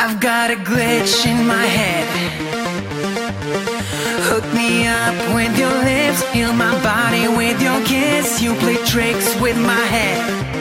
I've got a glitch in my head. Hook me up with your lips, heal my body with your kiss. You play tricks with my head,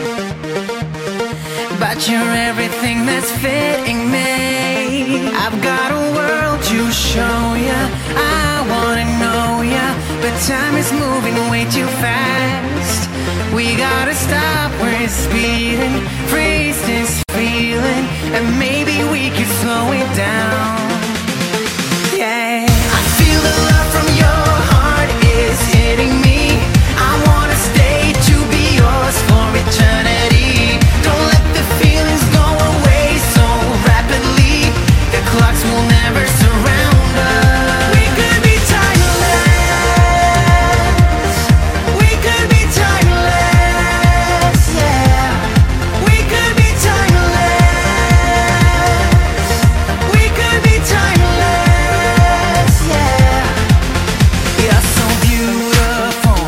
but you're everything that's fitting me. I've got a world to show ya, I wanna know ya, but time is moving way too fast. We gotta stop, we're speeding, freeze this feeling, and maybe we could slow it down. Yeah, I feel the love from your heart is hitting me. I wanna stay to be yours for eternity. Don't let the feelings go away so rapidly. The clocks will never surround us. We could be timeless. We could be timeless. Yeah, we could be timeless. We could be timeless. Yeah, you're so beautiful.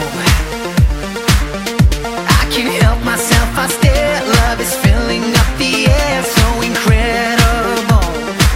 I can't help myself, I stare. Love is filling up the air, so incredible.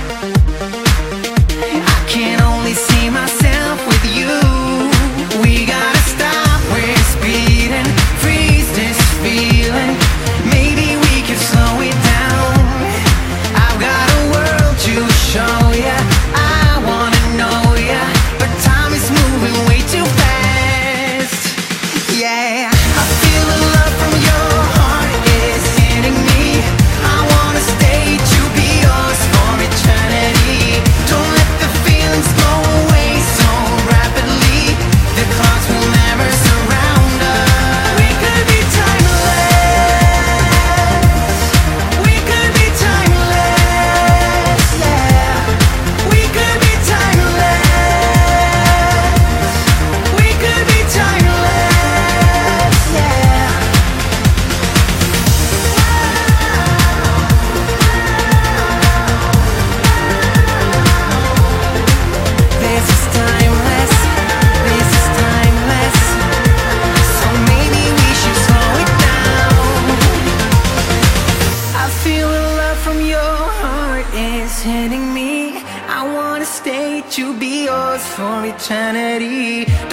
I can only see myself with you. We gotta stop, we're speeding, freeze this feeling. Maybe we can slow it down. I've got a world to show ya, I wanna know ya, but time is moving way too fast. Yeah, I feel the love from your heart is hitting me. I wanna stay to be yours for eternity. Don't let the feelings go away so rapidly. The clocks will never surround us. We could be timeless. We could be timeless. Yeah, we could be timeless. We could be timeless. Yeah. This is timeless. This is timeless. So maybe we should slow it down. I feel the love from your heart is hitting me. I wanna stay to be yours for eternity.